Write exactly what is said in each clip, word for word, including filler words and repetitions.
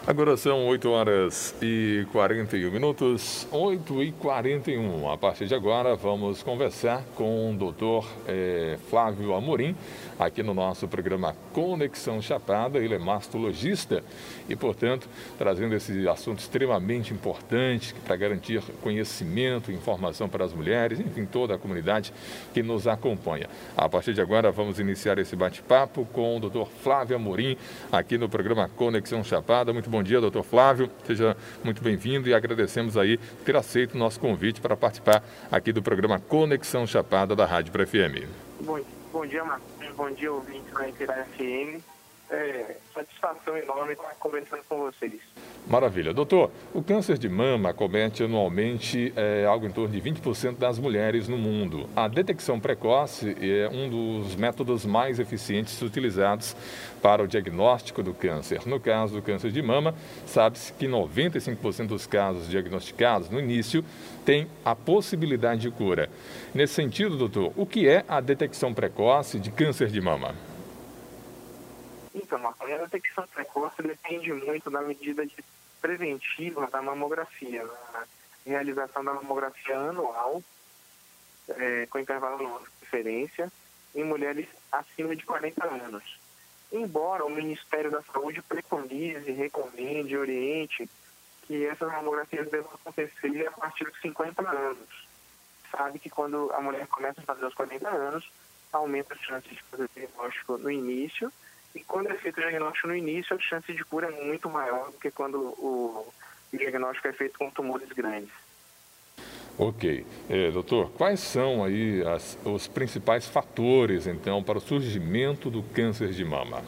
Agora são oito horas e quarenta e um minutos, oito e quarenta e um. A partir de agora vamos conversar com o doutor eh, Flávio Amorim, aqui no nosso programa Conexão Chapada. Ele é mastologista e, portanto, trazendo esse assunto extremamente importante para garantir conhecimento, informação para as mulheres, enfim, toda a comunidade que nos acompanha. A partir de agora vamos iniciar esse bate-papo com o doutor Flávio Amorim, aqui no programa Conexão Chapada. Muito bom dia, doutor Flávio. Seja muito bem-vindo e agradecemos aí ter aceito o nosso convite para participar aqui do programa Conexão Chapada da Rádio Pra F M. Bom, bom dia, Marcos. Bom dia, ouvintes da Pra F M. É, satisfação enorme estar conversando com vocês. Maravilha. Doutor, o câncer de mama acomete anualmente é, algo em torno de vinte por cento das mulheres no mundo. A detecção precoce é um dos métodos mais eficientes utilizados para o diagnóstico do câncer. No caso do câncer de mama, sabe-se que noventa e cinco por cento dos casos diagnosticados no início têm a possibilidade de cura. Nesse sentido, doutor, o que é a detecção precoce de câncer de mama? Então, Marcos, a detecção precoce depende muito da medida de preventiva da mamografia, a realização da mamografia anual, é, com intervalo anual de preferência, em mulheres acima de quarenta anos. Embora o Ministério da Saúde preconize, recomende, oriente que essas mamografias devam acontecer a partir dos cinquenta anos. Sabe que quando a mulher começa a fazer os quarenta anos, aumenta as chances de fazer diagnóstico no início. E quando é feito o diagnóstico no início, a chance de cura é muito maior do que quando o diagnóstico é feito com tumores grandes. Ok. É, doutor, quais são aí as, os principais fatores, então, para o surgimento do câncer de mama?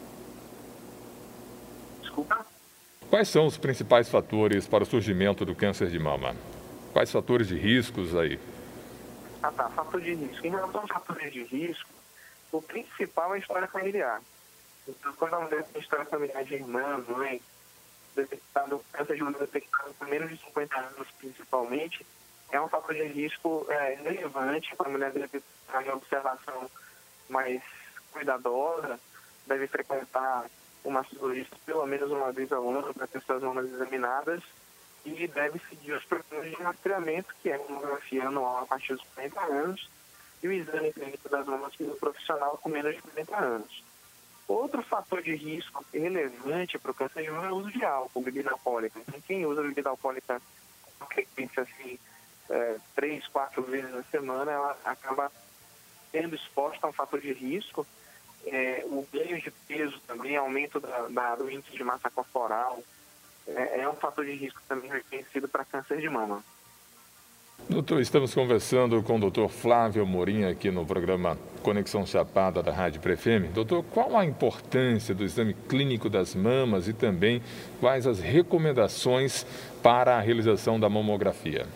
Desculpa? Quais são os principais fatores para o surgimento do câncer de mama? Quais fatores de riscos aí? Ah, tá. Fator de risco. Em relação aos fatores de risco, o principal é a história familiar. Então, quando a mulher tem história familiar de irmã, mãe, detectado, câncer de mama detectado com menos de cinquenta anos, principalmente, é um fator de risco é, relevante para a mulher deve estar em observação mais cuidadosa, deve frequentar o mastologista pelo menos uma vez ao ano para ter suas mamas examinadas e deve seguir os protocolos de rastreamento, que é a mamografia anual a partir dos quarenta anos e o exame clínico das mamas do profissional com menos de quarenta anos. Outro fator de risco relevante para o câncer de mama é o uso de álcool, bebida alcoólica. Então, quem usa bebida alcoólica com frequência assim, é, três, quatro vezes na semana, ela acaba sendo exposta a um fator de risco. É, o ganho de peso também, aumento da, da, do índice de massa corporal, é, é um fator de risco também reconhecido para câncer de mama. Doutor, estamos conversando com o doutor Flávio Amorim aqui no programa Conexão Chapada da Rádio Pra F M. Doutor, qual a importância do exame clínico das mamas e também quais as recomendações para a realização da mamografia?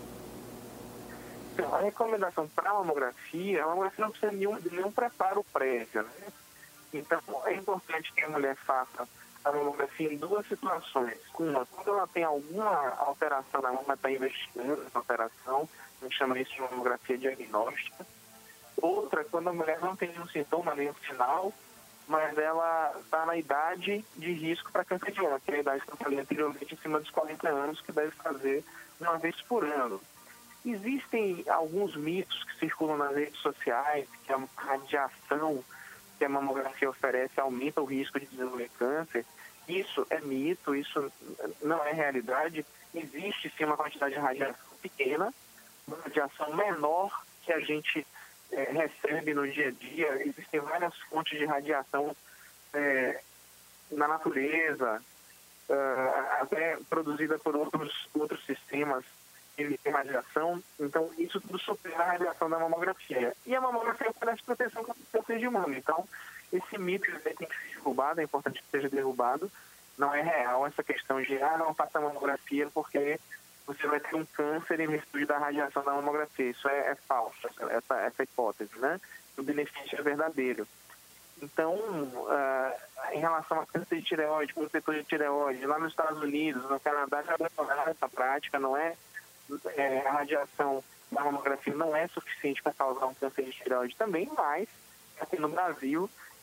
Então, a recomendação para a mamografia, a mamografia não precisa de nenhum, de nenhum preparo prévio, né? Então, é importante que a mulher faça a mamografia em duas situações. Uma, quando ela tem alguma alteração na mama, está investigando essa alteração, a gente chama isso de mamografia diagnóstica. Outra, quando a mulher não tem nenhum sintoma, nenhum sinal, mas ela está na idade de risco para câncer de mama, que é a idade que eu falei anteriormente, acima dos quarenta anos, que deve fazer uma vez por ano. Existem alguns mitos que circulam nas redes sociais, que a radiação que a mamografia oferece aumenta o risco de desenvolver câncer. Isso é mito, isso não é realidade. Existe sim uma quantidade de radiação pequena, uma radiação menor que a gente é, recebe no dia a dia. Existem várias fontes de radiação é, na natureza, é, até produzida por outros, outros sistemas de radiação. Então, isso tudo supera a radiação da mamografia. E a mamografia oferece proteção contra o câncer de mama. Então, esse mito tem que ser derrubado, é importante que seja derrubado. Não é real essa questão de, ah, não faça mamografia porque você vai ter um câncer em virtude da radiação da mamografia. Isso é, é falso, essa, essa hipótese, né? O benefício é verdadeiro. Então, uh, em relação a câncer de tireoide, protetor de tireoide, lá nos Estados Unidos, no Canadá, já abandonaram essa prática, não é? É, a radiação da mamografia não é suficiente para causar um câncer de tireoide também, mas aqui no Brasil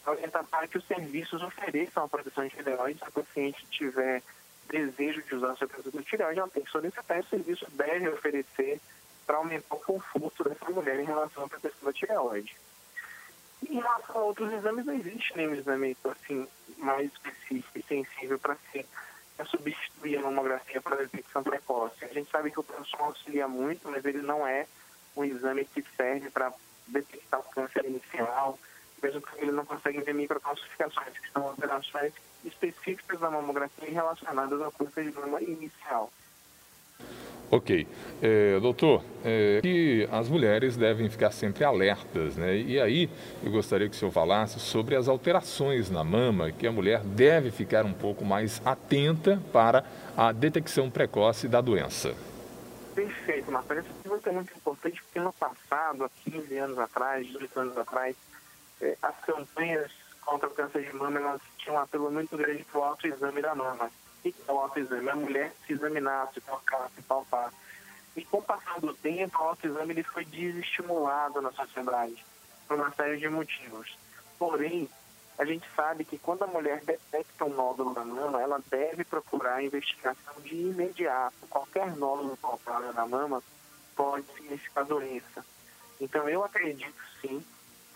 orientar para que os serviços ofereçam a proteção de tireoide. Se a paciente tiver desejo de usar o seu protetor de tireoide, ela tem que solicitar, e o serviço deve oferecer para aumentar o conforto dessa mulher em relação à proteção da tireoide. Em relação a outros exames, não existe nenhum exame assim, mais específico e sensível para se substituir a mamografia para a detecção precoce. A gente sabe que o ultrassom auxilia muito, mas ele não é um exame que serve para detectar o câncer inicial, mesmo porque ele não consegue ver microcalcificações, que são alterações específicas da mamografia relacionadas ao câncer de mama inicial. Ok. É, doutor, é, que as mulheres devem ficar sempre alertas, né? E aí eu gostaria que o senhor falasse sobre as alterações na mama, que a mulher deve ficar um pouco mais atenta para a detecção precoce da doença. Perfeito, Marcelo. Essa pergunta é muito importante porque no passado, há quinze anos atrás, dezoito anos atrás, eh, as campanhas contra o câncer de mama, elas tinham um apelo muito grande para o autoexame da mama. O que é o autoexame? A mulher se examinar, se tocar, se palpar. E com o passar do tempo, o autoexame ele foi desestimulado na sociedade, por uma série de motivos. Porém, a gente sabe que quando a mulher detecta um nódulo na mama, ela deve procurar a investigação de imediato. Qualquer nódulo palpável na mama pode significar doença. Então, eu acredito, sim,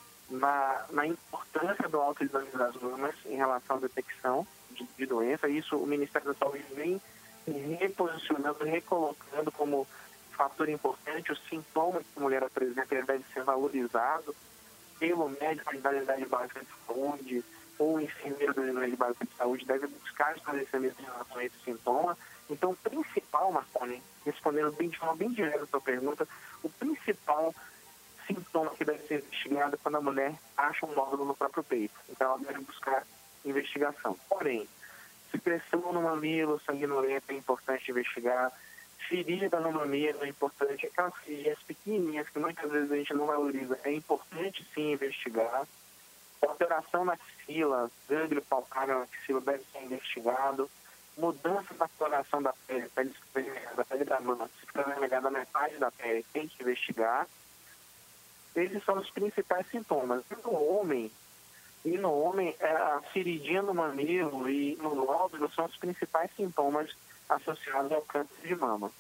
na, na importância do autoexame das mamas em relação à detecção de, de doença. Isso o Ministério da Saúde vem reposicionando, recolocando como fator importante. Os sintomas que a mulher apresenta deve ser valorizado pelo médico da unidade básica de saúde ou o enfermeiro da unidade básica de saúde deve buscar esclarecimento em relação a esse sintoma. Então, o principal, Marconi, respondendo bem, de forma bem direta a sua pergunta, o principal sintoma que deve ser investigado é quando a mulher acha um nódulo no próprio peito. Então, ela deve buscar investigação. Porém, se pressão no mamilo, sanguinolenta, é importante investigar. Ferida no mamilo é importante. Aquelas feridas pequenininhas que muitas vezes a gente não valoriza, é importante sim investigar. Alteração na axila, gânglio palpável na axila deve ser investigado. Mudança da coloração da pele, pele da pele da mama, se fica vermelhada na metade da pele, tem que investigar. Esses são os principais sintomas. E no homem, e no homem a feridinha no mamilo e no nódulo são os principais sintomas associados ao câncer de mama.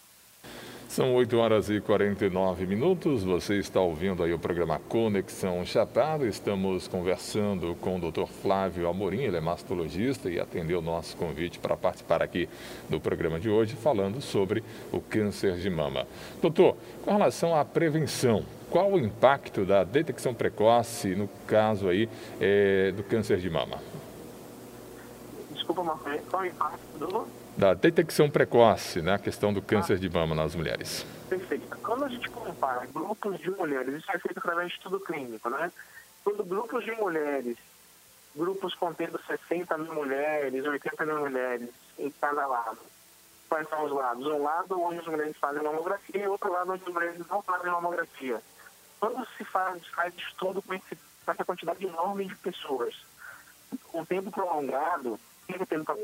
São oito horas e quarenta e nove minutos, você está ouvindo aí o programa Conexão Chapada. Estamos conversando com o doutor Flávio Amorim, ele é mastologista e atendeu o nosso convite para participar aqui do programa de hoje, falando sobre o câncer de mama. Doutor, com relação à prevenção, qual o impacto da detecção precoce, no caso aí, é, do câncer de mama? Desculpa, Marcelo, qual o impacto do... Da detecção precoce, né, a questão do câncer de mama nas mulheres. Perfeito. Quando a gente compara grupos de mulheres, isso é feito através de estudo clínico, né? Quando grupos de mulheres, grupos contendo sessenta mil mulheres, oitenta mil mulheres em cada lado. Quais são os lados? Um lado onde as mulheres fazem mamografia e outro lado onde as mulheres não fazem mamografia. Quando se faz, faz estudo com, esse, com essa quantidade enorme de pessoas, com um tempo prolongado, tempo tendo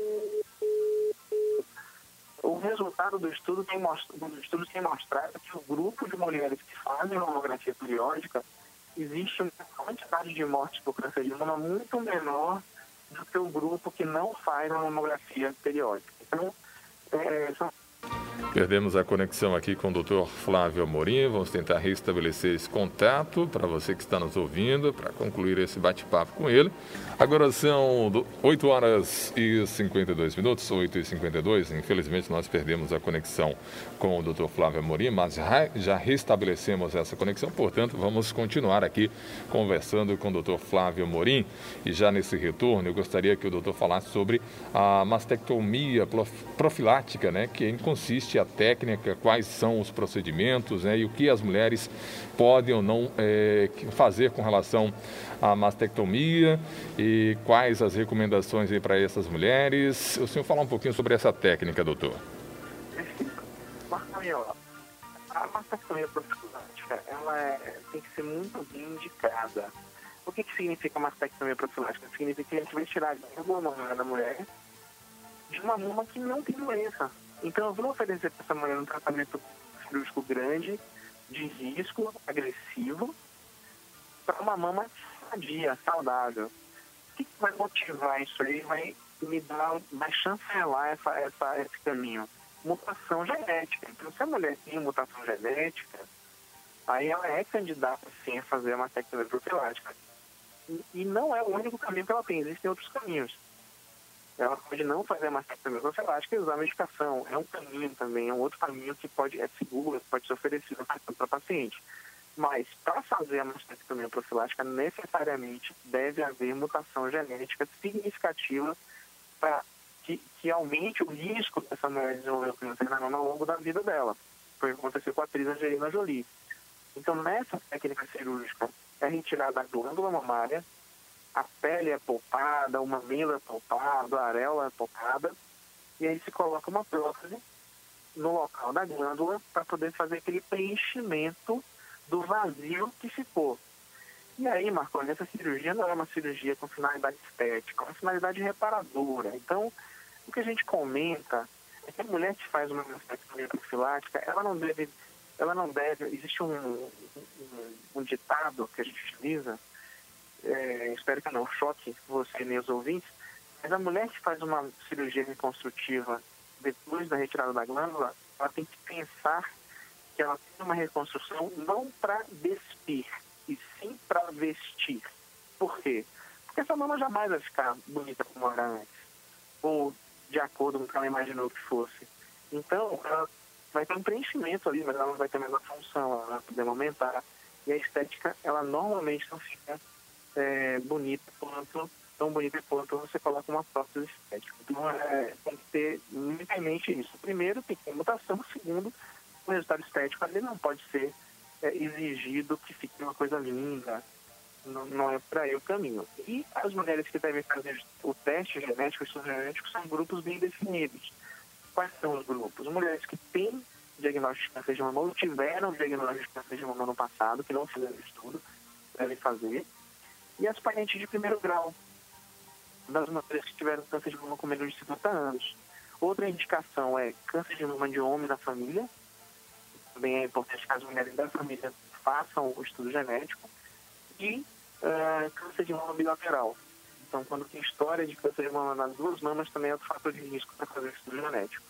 o resultado do estudo tem mostrado, do estudo tem mostrado que o grupo de mulheres que fazem mamografia periódica existe uma quantidade de mortes por câncer de mama muito menor do que o grupo que não faz a mamografia periódica. Então, é, são... Perdemos a conexão aqui com o doutor Flávio Amorim. Vamos tentar restabelecer esse contato para você que está nos ouvindo, para concluir esse bate-papo com ele. Agora são oito horas e cinquenta e dois minutos, oito e cinquenta e dois. Infelizmente nós perdemos a conexão com o doutor Flávio Amorim, mas já, já restabelecemos essa conexão. Portanto, vamos continuar aqui conversando com o doutor Flávio Amorim. E já nesse retorno, eu gostaria que o doutor falasse sobre a mastectomia profilática, né, que consiste a técnica, quais são os procedimentos, né, e o que as mulheres podem ou não é, fazer com relação à mastectomia e quais as recomendações para essas mulheres. O senhor falar um pouquinho sobre essa técnica, doutor. Marcelo, a mastectomia profilática, ela é, tem que ser muito bem indicada. O que, que significa mastectomia profilática? Significa que a gente vai tirar a glândula da mulher de uma mama que não tem doença. Então, eu vou oferecer para essa mulher um tratamento cirúrgico grande, de risco, agressivo, para uma mama sadia, saudável. O que vai motivar isso aí? Vai me dar, vai chancelar essa, essa, esse caminho? Mutação genética. Então, se a mulher tem mutação genética, aí ela é candidata, sim, a fazer a mastectomia profilática. E, e não é o único caminho que ela tem, existem outros caminhos. Ela pode não fazer a mastectomia profilática e usar a medicação. É um caminho também, é um outro caminho que pode, é seguro, pode ser oferecido para a paciente. Mas, para fazer a mastectomia profilática, necessariamente deve haver mutação genética significativa para que, que aumente o risco dessa mulher desenvolver o câncer na mama ao longo da vida dela. Foi o que aconteceu com a atriz Angelina Jolie. Então, nessa técnica cirúrgica, é retirada a glândula mamária, a pele é poupada, o mamilo é poupado, a areola é poupada, e aí se coloca uma prótese no local da glândula para poder fazer aquele preenchimento do vazio que ficou. E aí, Marconi, essa cirurgia não é uma cirurgia com finalidade estética, é uma finalidade reparadora. Então, o que a gente comenta é que a mulher que faz uma mastectomia profilática, ela não deve, ela não deve, existe um, um, um ditado que a gente utiliza, é, espero que não choque você e meus ouvintes, mas a mulher que faz uma cirurgia reconstrutiva depois da retirada da glândula, ela tem que pensar que ela tem uma reconstrução não para despir, e sim para vestir. Por quê? Porque essa mama jamais vai ficar bonita como era antes, ou de acordo com o que ela imaginou que fosse. Então, ela vai ter um preenchimento ali, mas ela não vai ter mais a função, ela vai poder aumentar. E a estética, ela normalmente não fica é, bonita quanto, tão bonita quanto você coloca uma prótese estética. Então, é, tem que ter muito em mente isso. Primeiro, tem que ter mutação. Segundo, o resultado estético ali não pode ser é, exigido que fique uma coisa linda. Não, não é para aí o caminho. E as mulheres que devem fazer o teste genético, o estudo genético, são grupos bem definidos. Quais são os grupos? Mulheres que têm diagnóstico de câncer de mama ou tiveram diagnóstico de câncer de mama no passado, que não fizeram estudo, devem fazer. E as parentes de primeiro grau, das mulheres que tiveram câncer de mama com menos de cinquenta anos. Outra indicação é câncer de mama de homem na família. Também é importante que as mulheres da família façam o estudo genético. E uh, câncer de mama bilateral. Então, quando tem história de câncer de mama nas duas mamas, também é outro fator de risco para fazer o estudo genético.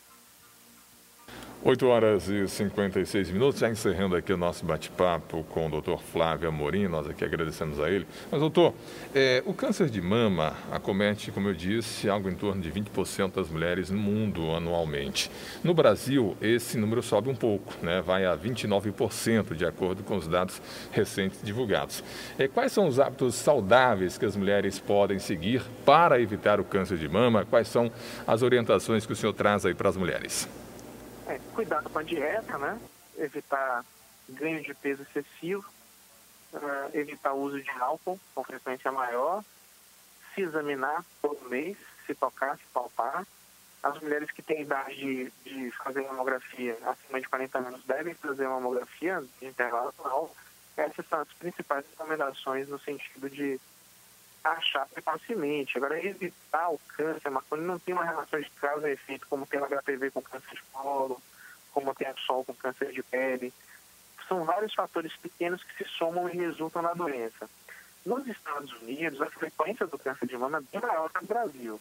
oito horas e cinquenta e seis minutos, já encerrando aqui o nosso bate-papo com o doutor Flávio Amorim, nós aqui agradecemos a ele. Mas, doutor, é, o câncer de mama acomete, como eu disse, algo em torno de vinte por cento das mulheres no mundo anualmente. No Brasil, esse número sobe um pouco, né? Vai a vinte e nove por cento, de acordo com os dados recentes divulgados. É, quais são os hábitos saudáveis que as mulheres podem seguir para evitar o câncer de mama? Quais são as orientações que o senhor traz aí para as mulheres? É, cuidado com a dieta, né? Evitar ganho de peso excessivo, uh, evitar o uso de álcool com frequência maior, se examinar todo mês, se tocar, se palpar. As mulheres que têm idade de, de fazer mamografia acima de quarenta anos devem fazer uma mamografia de intervalo anual. Essas são as principais recomendações no sentido de achar precocemente. Agora, evitar o câncer, Marconi, não tem uma relação de causa e efeito, como tem o H P V com câncer de colo, como tem a sol com câncer de pele. São vários fatores pequenos que se somam e resultam na doença. Nos Estados Unidos, a frequência do câncer de mama é bem maior que no Brasil.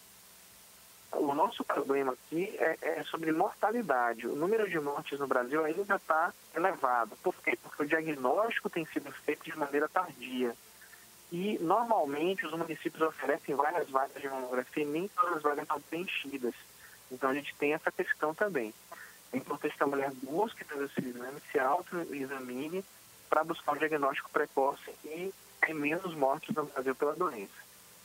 O nosso problema aqui é, é sobre mortalidade. O número de mortes no Brasil ainda está elevado. Por quê? Porque o diagnóstico tem sido feito de maneira tardia. E, normalmente, os municípios oferecem várias vagas de mamografia e nem todas as vagas estão preenchidas. Então, a gente tem essa questão também. É importante que a mulher busque fazer esse exame, se auto-examine para buscar um diagnóstico precoce e ter menos mortes no Brasil pela doença.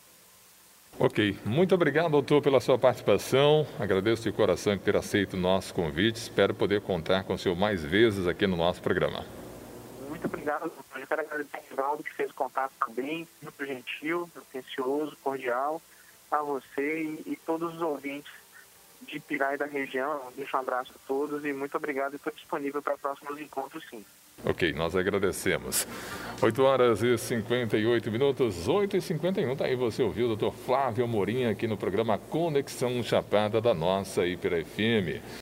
Ok. Muito obrigado, doutor, pela sua participação. Agradeço de coração por ter aceito o nosso convite. Espero poder contar com o senhor mais vezes aqui no nosso programa. Muito obrigado, doutor. Eu quero agradecer ao Rivaldo, que fez o contato também, muito gentil, atencioso, cordial, a você e, e todos os ouvintes de Pirá e da região. Deixo um abraço a todos e muito obrigado. E estou disponível para próximos encontros, sim. Ok, nós agradecemos. oito horas e cinquenta e oito minutos, oito e cinquenta e um. Tá aí, você ouviu o doutor Flávio Amorim aqui no programa Conexão Chapada da nossa Híper F M.